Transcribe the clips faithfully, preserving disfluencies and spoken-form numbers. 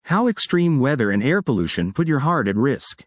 How extreme weather and air pollution put your heart at risk.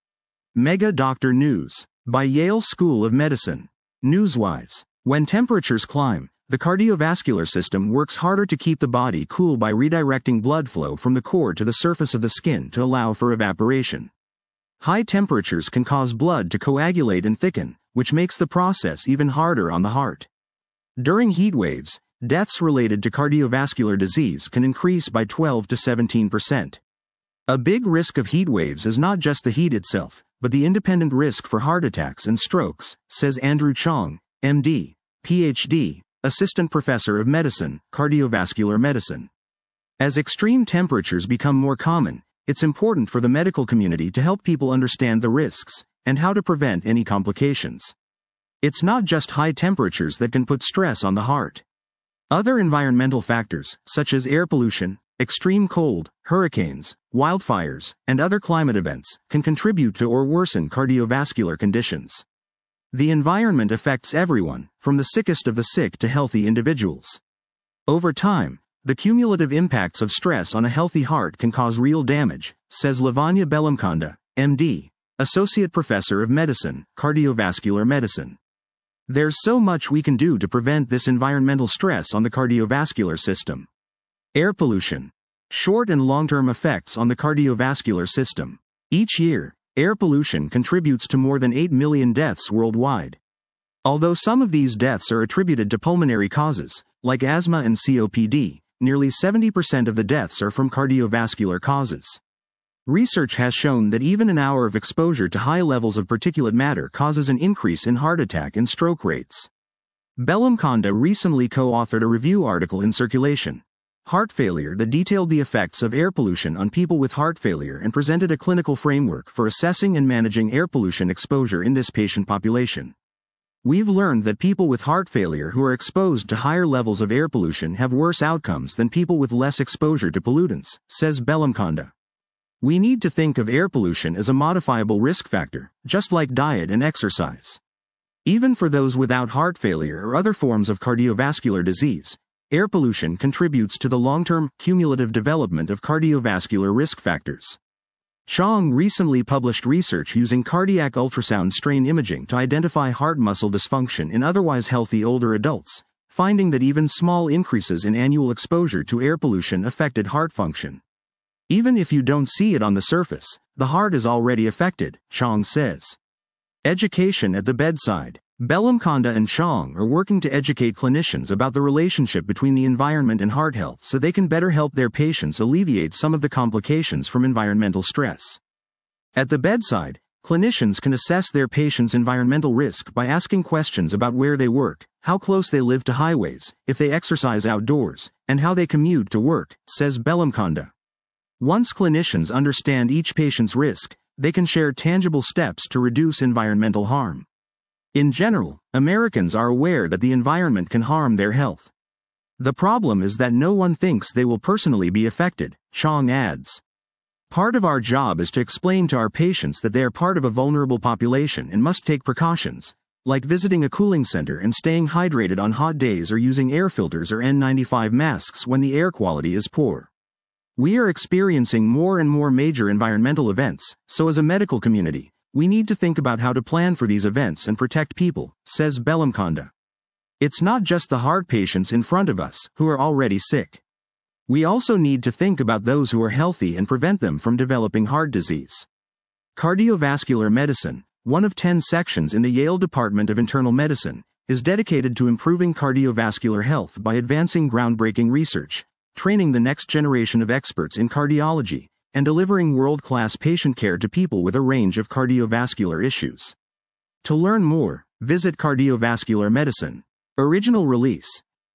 Mega Doctor News. By Yale School of Medicine. Newswise. When temperatures climb, the cardiovascular system works harder to keep the body cool by redirecting blood flow from the core to the surface of the skin to allow for evaporation. High temperatures can cause blood to coagulate and thicken, which makes the process even harder on the heart. During heat waves, deaths related to cardiovascular disease can increase by twelve to seventeen percent. A big risk of heat waves is not just the heat itself, but the independent risk for heart attacks and strokes, says Andrew Chong, M D, P H D, Assistant Professor of Medicine, Cardiovascular Medicine. As extreme temperatures become more common, it's important for the medical community to help people understand the risks and how to prevent any complications. It's not just high temperatures that can put stress on the heart. Other environmental factors, such as air pollution, extreme cold, hurricanes, wildfires, and other climate events, can contribute to or worsen cardiovascular conditions. The environment affects everyone, from the sickest of the sick to healthy individuals. Over time, the cumulative impacts of stress on a healthy heart can cause real damage, says Lavanya Bellamkonda, M D, Associate Professor of Medicine, Cardiovascular Medicine. There's so much we can do to prevent this environmental stress on the cardiovascular system. Air pollution. Short and long-term effects on the cardiovascular system. Each year, air pollution contributes to more than eight million deaths worldwide. Although some of these deaths are attributed to pulmonary causes, like asthma and C O P D, nearly seventy percent of the deaths are from cardiovascular causes. Research has shown that even an hour of exposure to high levels of particulate matter causes an increase in heart attack and stroke rates. Bellamkonda recently co-authored a review article in Circulation, Heart Failure that detailed the effects of air pollution on people with heart failure and presented a clinical framework for assessing and managing air pollution exposure in this patient population. We've learned that people with heart failure who are exposed to higher levels of air pollution have worse outcomes than people with less exposure to pollutants, says Bellamkonda. We need to think of air pollution as a modifiable risk factor, just like diet and exercise. Even for those without heart failure or other forms of cardiovascular disease, air pollution contributes to the long-term, cumulative development of cardiovascular risk factors. Chong recently published research using cardiac ultrasound strain imaging to identify heart muscle dysfunction in otherwise healthy older adults, finding that even small increases in annual exposure to air pollution affected heart function. Even if you don't see it on the surface, the heart is already affected, Chong says. Education at the bedside. Bellamkonda and Chong are working to educate clinicians about the relationship between the environment and heart health so they can better help their patients alleviate some of the complications from environmental stress. At the bedside, clinicians can assess their patients' environmental risk by asking questions about where they work, how close they live to highways, if they exercise outdoors, and how they commute to work, says Bellamkonda. Once clinicians understand each patient's risk, they can share tangible steps to reduce environmental harm. In general, Americans are aware that the environment can harm their health. The problem is that no one thinks they will personally be affected, Chong adds. Part of our job is to explain to our patients that they are part of a vulnerable population and must take precautions, like visiting a cooling center and staying hydrated on hot days or using air filters or N ninety-five masks when the air quality is poor. We are experiencing more and more major environmental events, so as a medical community, we need to think about how to plan for these events and protect people, says Bellamkonda. It's not just the heart patients in front of us who are already sick. We also need to think about those who are healthy and prevent them from developing heart disease. Cardiovascular medicine, one of ten sections in the Yale Department of Internal Medicine, is dedicated to improving cardiovascular health by advancing groundbreaking research, training the next generation of experts in cardiology, and delivering world-class patient care to people with a range of cardiovascular issues. To learn more, visit Cardiovascular Medicine. Original release.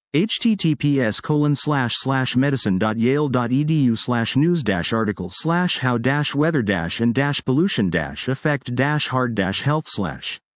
https colon slash slash medicine dot yale dot edu slash news dash article slash how dash weather dash and dash pollution dash affect dash heart dash health slash